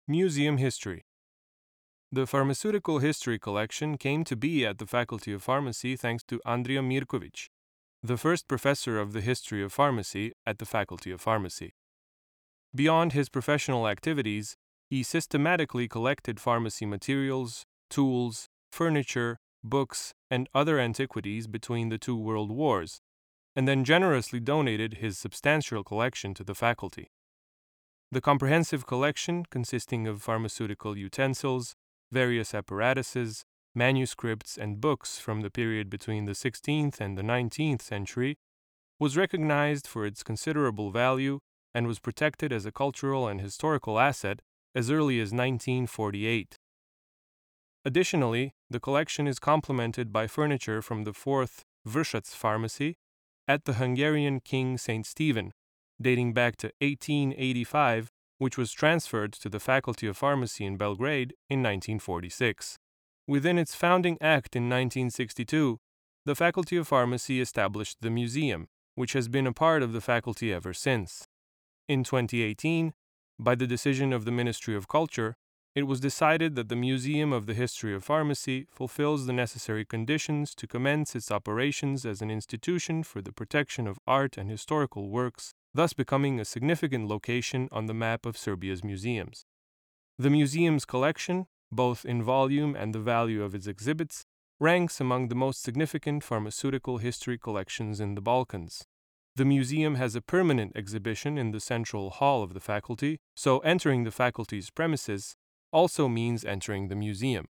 Museum History. The Pharmaceutical History Collection came to be at the Faculty of Pharmacy thanks to Andrija Mirković, the first professor of the history of pharmacy at the Faculty of Pharmacy. Beyond his professional activities, he systematically collected pharmacy materials, tools, furniture, books, and other antiquities between the two world wars, and then generously donated his substantial collection to the faculty. The comprehensive collection, consisting of pharmaceutical utensils, various apparatuses, manuscripts, and books from the period between the 16th and the 19th century, was recognized for its considerable value and was protected as a cultural and historical asset as early as 1948. Additionally, the collection is complemented by furniture from the fourth Vršac pharmacy at the Hungarian King St. Stephen, dating back to 1885, which was transferred to the Faculty of Pharmacy in Belgrade in 1946. Within its founding act in 1962, the Faculty of Pharmacy established the museum, which has been a part of the faculty ever since. In 2018, by the decision of the Ministry of Culture, it was decided that the Museum of the History of Pharmacy fulfills the necessary conditions to commence its operations as an institution for the protection of art and historical works, thus becoming a significant location on the map of Serbia's museums. The museum's collection, both in volume and the value of its exhibits, ranks among the most significant pharmaceutical history collections in the Balkans. The museum has a permanent exhibition in the central hall of the faculty, so entering the faculty's premises also means entering the museum.